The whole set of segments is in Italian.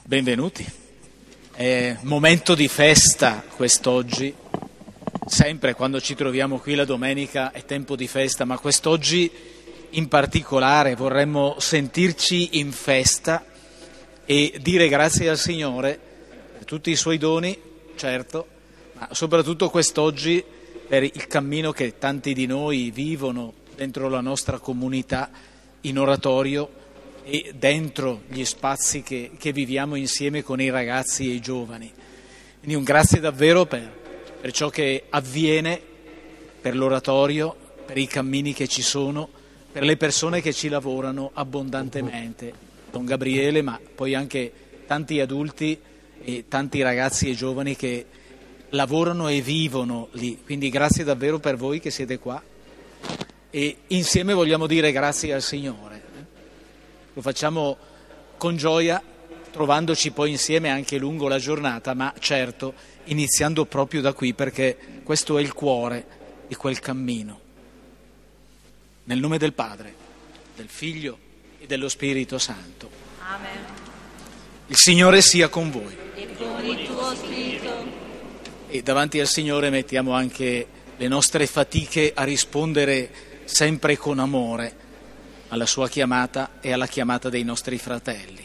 Benvenuti. È momento di festa quest'oggi, sempre quando ci troviamo qui la domenica è tempo di festa, ma quest'oggi in particolare vorremmo sentirci in festa e dire grazie al Signore per tutti i Suoi doni, certo, ma soprattutto quest'oggi per il cammino che tanti di noi vivono dentro la nostra comunità in oratorio e dentro gli spazi che viviamo insieme con i ragazzi e i giovani. Quindi un grazie davvero per ciò che avviene, per l'oratorio, per i cammini che ci sono, per le persone che ci lavorano abbondantemente. Don Gabriele, ma poi anche tanti adulti e tanti ragazzi e giovani che lavorano e vivono lì. Quindi grazie davvero per voi che siete qua e insieme vogliamo dire grazie al Signore. Lo facciamo con gioia, trovandoci poi insieme anche lungo la giornata, ma certo iniziando proprio da qui, perché questo è il cuore di quel cammino. Nel nome del Padre, del Figlio e dello Spirito Santo. Amen. Il Signore sia con voi. E con il tuo spirito. E davanti al Signore mettiamo anche le nostre fatiche a rispondere sempre con amore alla sua chiamata e alla chiamata dei nostri fratelli.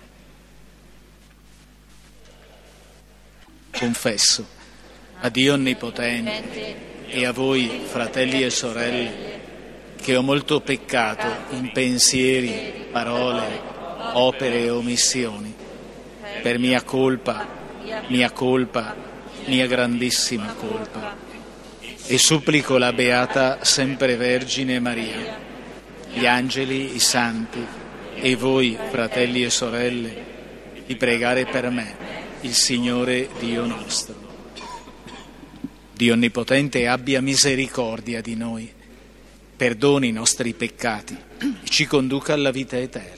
Confesso a Dio Onnipotente e a voi, fratelli e sorelle, che ho molto peccato in pensieri, parole, opere e omissioni, per mia colpa, mia grandissima colpa, e supplico la Beata Sempre Vergine Maria, gli angeli, i santi e voi, fratelli e sorelle, di pregare per me, il Signore Dio nostro. Dio Onnipotente abbia misericordia di noi, perdoni i nostri peccati e ci conduca alla vita eterna.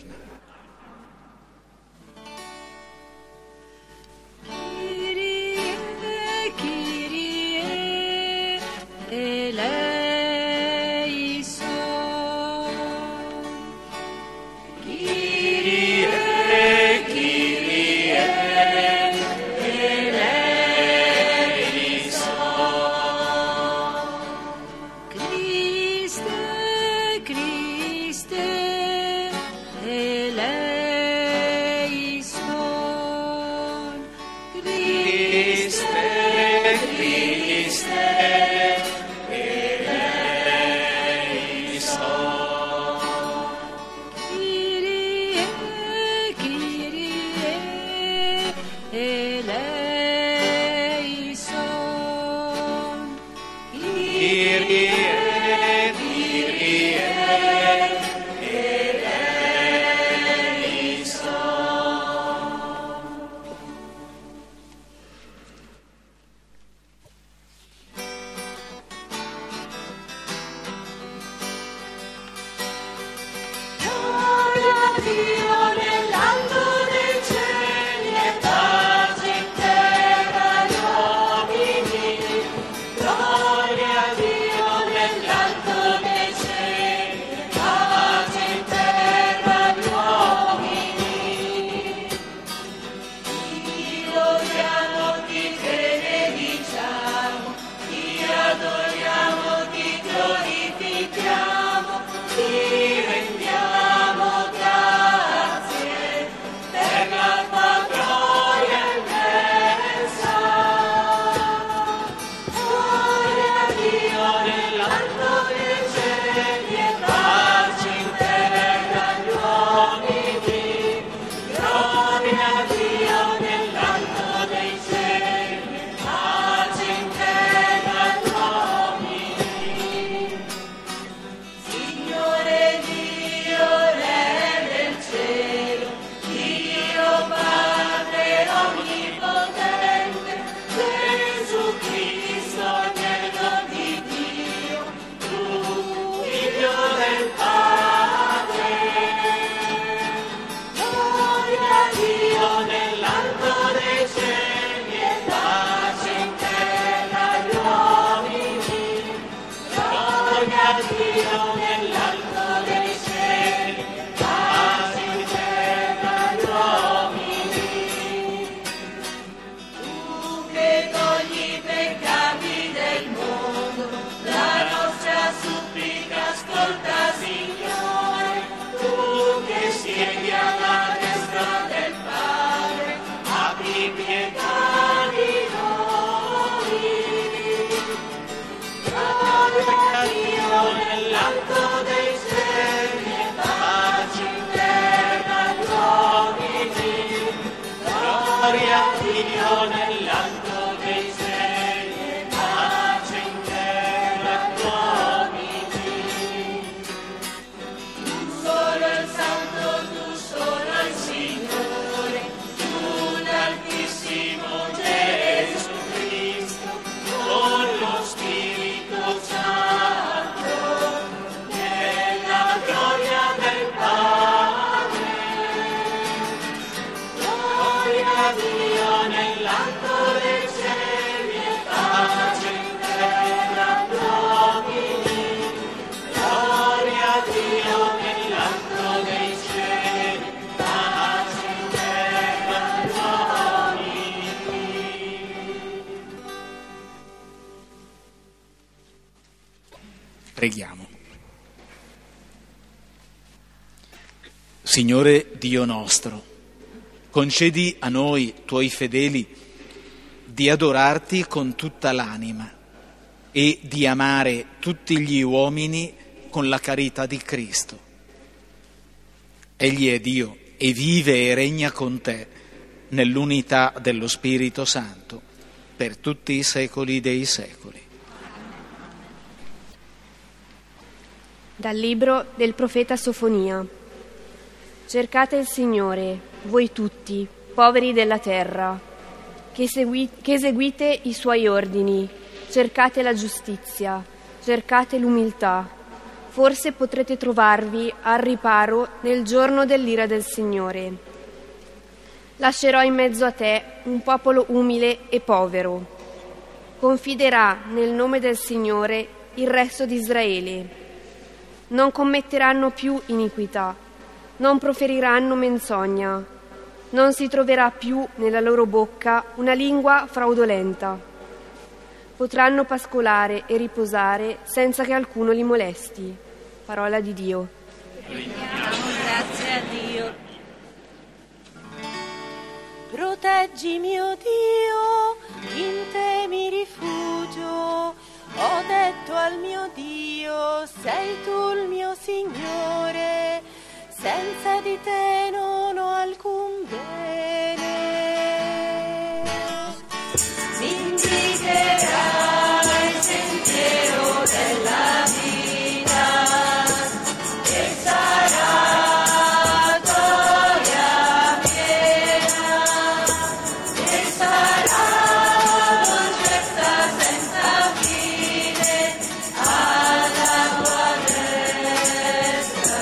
Preghiamo. Signore Dio nostro, concedi a noi, tuoi fedeli, di adorarti con tutta l'anima e di amare tutti gli uomini con la carità di Cristo. Egli è Dio e vive e regna con te nell'unità dello Spirito Santo per tutti i secoli dei secoli. Dal libro del profeta Sofonia. Cercate il Signore, voi tutti, poveri della terra, che eseguite i suoi ordini, cercate la giustizia, cercate l'umiltà. Forse potrete trovarvi al riparo nel giorno dell'ira del Signore. Lascerò in mezzo a te un popolo umile e povero. Confiderà nel nome del Signore il resto di Israele. Non commetteranno più iniquità, non proferiranno menzogna, non si troverà più nella loro bocca una lingua fraudolenta. Potranno pascolare e riposare senza che alcuno li molesti. Parola di Dio. Rendiamo grazie a Dio. Proteggi mio Dio, in te mi rifugio. Ho detto al mio Dio, sei tu il mio Signore, senza di te non ho alcun bene. Mi indicherai il sentiero della vita, e sarà gioia piena, e sarà dolcezza senza fine alla tua destra.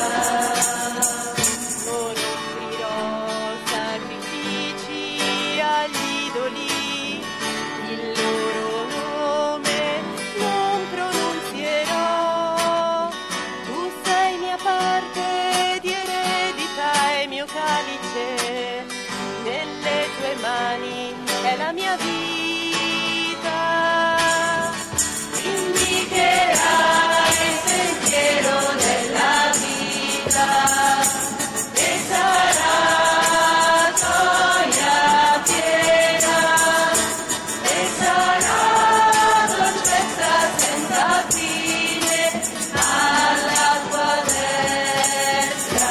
Non offrirò sacrifici agli idoli, il loro nome non pronunzierò. Tu sei mia parte di eredità e mio calice, nelle tue mani è la mia vita. Indicherai il sentiero della vita, e sarà gioia piena, e sarà dolcezza senza fine alla tua destra.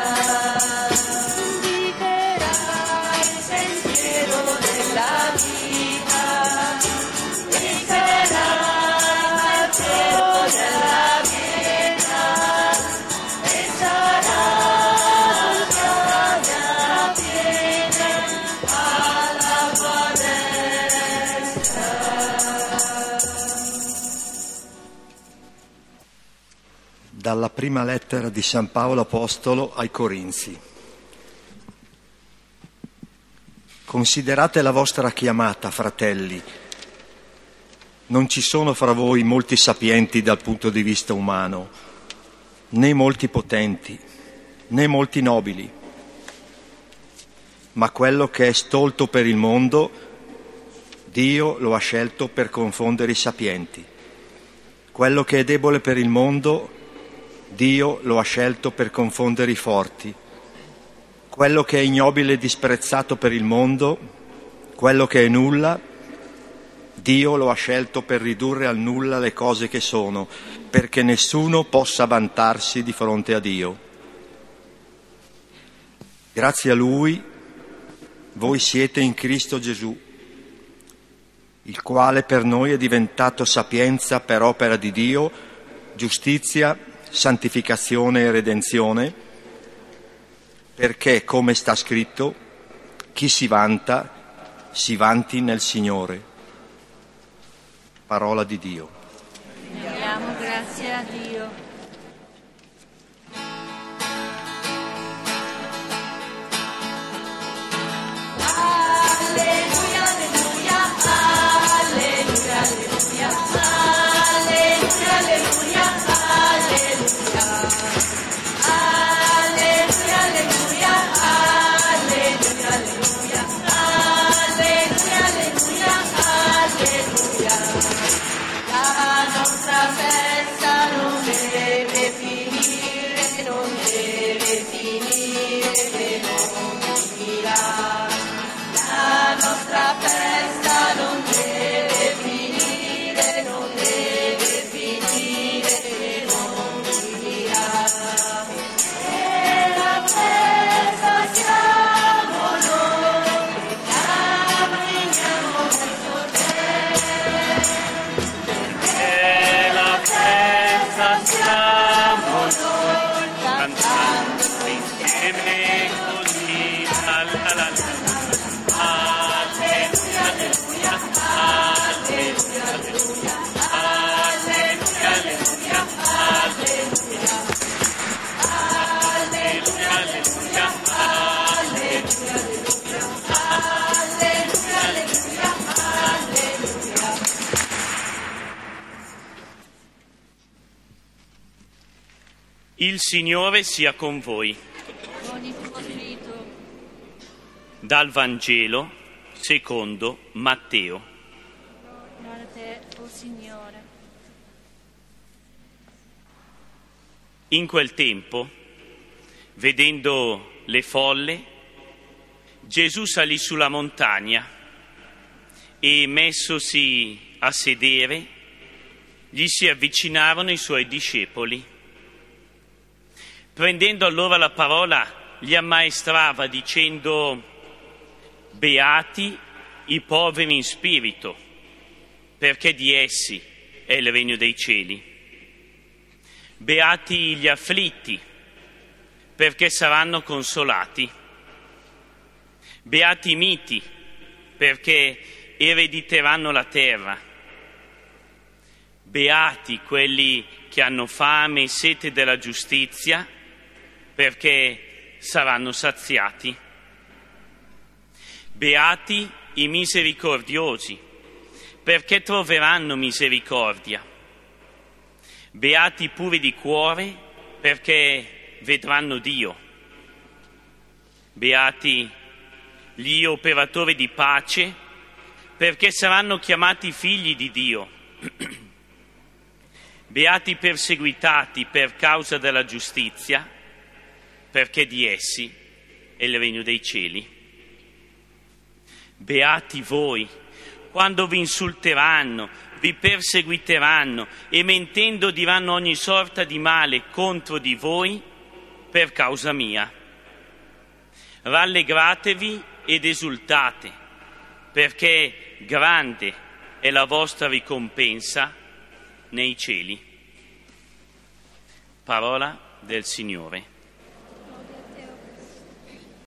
Indicherai il sentiero della vita, e sarà gioia piena, e sarà gioia piena alla tua destra. Dalla prima lettera di San Paolo Apostolo ai Corinzi. Considerate la vostra chiamata, fratelli. Non ci sono fra voi molti sapienti dal punto di vista umano, né molti potenti, né molti nobili. Ma quello che è stolto per il mondo, Dio lo ha scelto per confondere i sapienti. Quello che è debole per il mondo, Dio lo ha scelto per confondere i forti. Quello che è ignobile e disprezzato per il mondo, quello che è nulla, Dio lo ha scelto per ridurre al nulla le cose che sono, perché nessuno possa vantarsi di fronte a Dio. Grazie a Lui, voi siete in Cristo Gesù, il quale per noi è diventato sapienza per opera di Dio, giustizia, santificazione e redenzione, perché, come sta scritto, chi si vanta, si vanti nel Signore. Parola di Dio. Rendiamo grazie a Dio. La nostra festa non Il Signore sia con voi. Con il tuo spirito. Dal Vangelo secondo Matteo. Gloria a te, o Signore. In quel tempo, vedendo le folle, Gesù salì sulla montagna e, messosi a sedere, gli si avvicinarono i suoi discepoli. Prendendo allora la parola, li ammaestrava dicendo: beati i poveri in spirito, perché di essi è il regno dei cieli. Beati gli afflitti, perché saranno consolati. Beati i miti, perché erediteranno la terra. Beati quelli che hanno fame e sete della giustizia, perché saranno saziati. Beati i misericordiosi, perché troveranno misericordia. Beati i puri di cuore, perché vedranno Dio. Beati gli operatori di pace, perché saranno chiamati figli di Dio. Beati i perseguitati per causa della giustizia, perché di essi è il regno dei cieli. Beati voi quando vi insulteranno, vi perseguiteranno e mentendo diranno ogni sorta di male contro di voi per causa mia. Rallegratevi ed esultate, perché grande è la vostra ricompensa nei cieli. Parola del Signore.